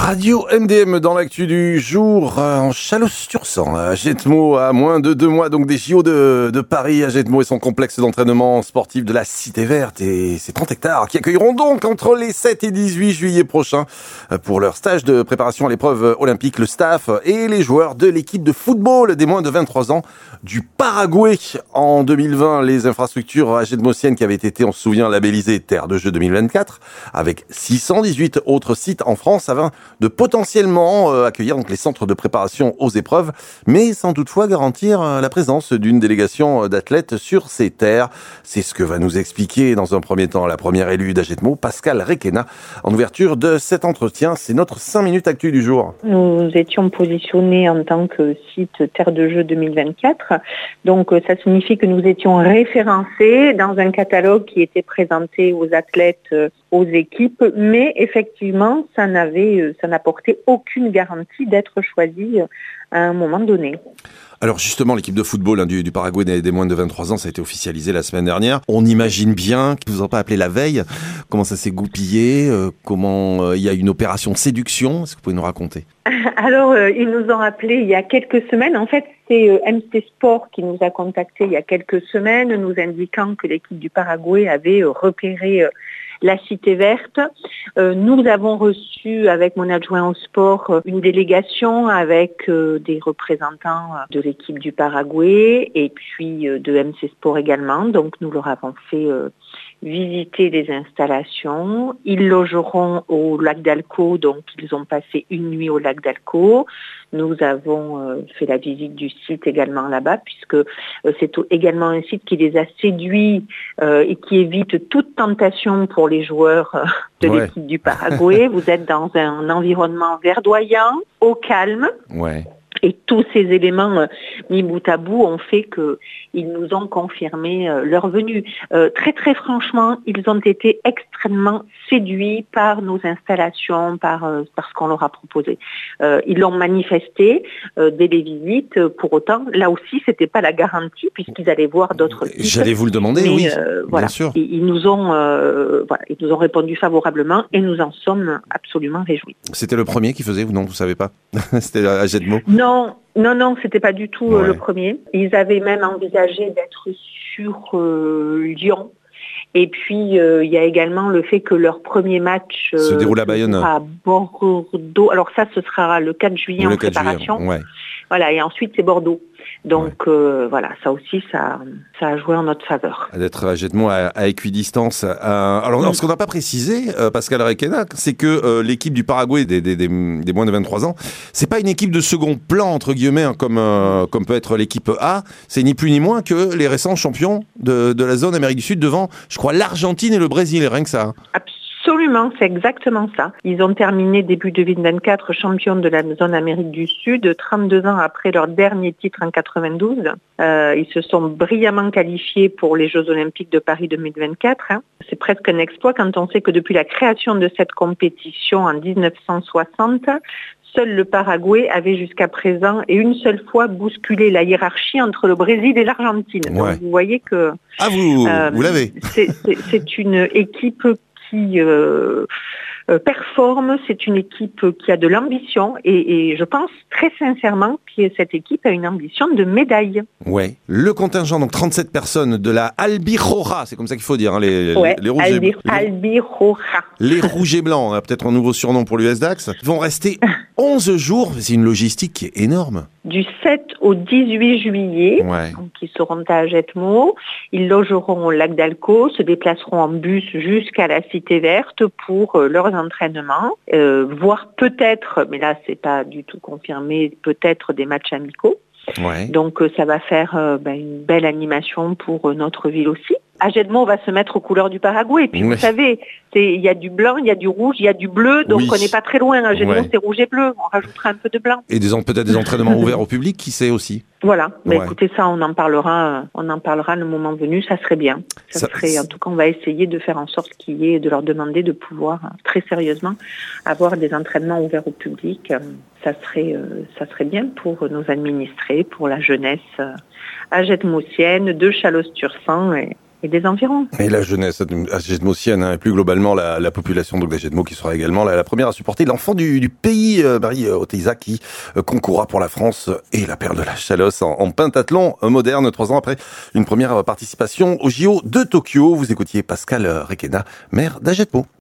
Radio MDM dans l'actu du jour, en Chalosse-sur-Sang, à Jetmo, à moins de 2 mois donc des JO de Paris. À Jetmo et son complexe d'entraînement sportif de la Cité Verte et ses 30 hectares qui accueilleront donc entre les 7 et 18 juillet prochains pour leur stage de préparation à l'épreuve olympique, le staff et les joueurs de l'équipe de football des moins de 23 ans du Paraguay. En 2020, les infrastructures jetmosiennes qui avaient été, on se souvient, labellisées Terre de Jeux 2024 avec 618 autres sites en France afin de potentiellement accueillir donc les centres de préparation aux épreuves, mais sans toutefois garantir la présence d'une délégation d'athlètes sur ces terres. C'est ce que va nous expliquer dans un premier temps la première élue d'Ajetmo, Pascale Requena, en ouverture de cet entretien. C'est notre 5 minutes actu du jour. Nous étions positionnés en tant que site Terre de Jeux 2024. Donc ça signifie que nous étions référencés dans un catalogue qui était présenté aux athlètes, aux équipes, mais effectivement, ça n'apportait aucune garantie d'être choisi à un moment donné. Alors justement, l'équipe de football du Paraguay des moins de 23 ans, ça a été officialisé la semaine dernière. On imagine bien qu'ils vous ont pas appelé la veille. Comment ça s'est goupillé? Comment il y a une opération de séduction? Est-ce que vous pouvez nous raconter? Alors, ils nous ont appelé il y a quelques semaines. En fait, c'est MC Sport qui nous a contactés il y a quelques semaines, nous indiquant que l'équipe du Paraguay avait repéré la Cité Verte. Nous avons reçu avec mon adjoint au sport une délégation avec des représentants de l'équipe du Paraguay et puis de MC Sport également. Donc nous leur avons fait visiter les installations. Ils logeront au lac d'Alco, donc ils ont passé une nuit au lac d'Alco. Nous avons fait la visite du site également là-bas, puisque c'est également un site qui les a séduits et qui évite toute tentation pour les joueurs de l'équipe du Paraguay. Vous êtes dans un environnement verdoyant, au calme. Ouais. Et tous ces éléments mis bout à bout ont fait qu'ils nous ont confirmé leur venue. Très très franchement, ils ont été extrêmement séduits par nos installations, par ce qu'on leur a proposé. Ils l'ont manifesté dès les visites. Pour autant, là aussi, c'était pas la garantie puisqu'ils allaient voir d'autres sites. J'allais vous le demander, mais, oui, voilà. Bien sûr. Ils nous ont répondu favorablement et nous en sommes absolument réjouis. C'était le premier qui faisait ou non? Vous savez pas? C'était à Jetmo? Non, c'était pas du tout le premier. Ils avaient même envisagé d'être sur Lyon. Et puis, il y a également le fait que leur premier match se déroule à Bayonne. À Bordeaux. Alors ça, ce sera le 4 juillet en préparation. Juillet, ouais. Voilà, et ensuite, c'est Bordeaux. Donc voilà, ça aussi, ça a joué en notre faveur. D'être à Jetmo à équidistance. Alors, ce qu'on n'a pas précisé, Pascale Requena, c'est que l'équipe du Paraguay des moins de 23 ans, c'est pas une équipe de second plan, entre guillemets, hein, comme peut être l'équipe A. C'est ni plus ni moins que les récents champions de la zone Amérique du Sud devant, je crois, l'Argentine et le Brésil, rien que ça. Absolument, c'est exactement ça. Ils ont terminé début 2024 champions de la zone Amérique du Sud, 32 ans après leur dernier titre en 92. Ils se sont brillamment qualifiés pour les Jeux Olympiques de Paris 2024. C'est presque un exploit quand on sait que depuis la création de cette compétition en 1960, seul le Paraguay avait jusqu'à présent et une seule fois bousculé la hiérarchie entre le Brésil et l'Argentine. Ouais. Donc vous voyez que... Ah, vous l'avez. C'est une équipe qui performe, c'est une équipe qui a de l'ambition et je pense très sincèrement que cette équipe a une ambition de médaille. Ouais. Le contingent, donc 37 personnes de la Albirroja, c'est comme ça qu'il faut dire, hein, les rouges Albirroja. Les rouges et blancs, hein, peut-être un nouveau surnom pour l'US Dax, vont rester 11 jours, c'est une logistique qui est énorme. Du 7 au 18 juillet, donc ils seront à Jetmo, ils logeront au lac d'Alco, se déplaceront en bus jusqu'à la Cité Verte pour leurs entraînements, voire peut-être, mais là c'est pas du tout confirmé, peut-être des matchs amicaux. Ouais. Donc ça va faire une belle animation pour notre ville aussi. À Jetmo, on va se mettre aux couleurs du Paraguay. Et puis vous savez, il y a du blanc, il y a du rouge, il y a du bleu, donc on n'est pas très loin. À Jetmo, c'est rouge et bleu. On rajoutera un peu de blanc. Et peut-être des entraînements ouverts au public, qui sait aussi. Voilà. Mais écoutez, ça, on en parlera le moment venu. Ça serait bien. En tout cas, on va essayer de faire en sorte de leur demander de pouvoir très sérieusement avoir des entraînements ouverts au public. Ça serait bien pour nos administrés, pour la jeunesse jetmosienne de Chalosse-sur-Sang et des environs. Et la jeunesse agetmosienne, et plus globalement la population d'Agetmo qui sera également la première à supporter l'enfant du pays, Marie Oteiza, qui concourra pour la France et la perle de la Chalosse en pentathlon moderne, 3 ans après une première participation au JO de Tokyo. Vous écoutiez Pascal Requena, maire d'Agetmo.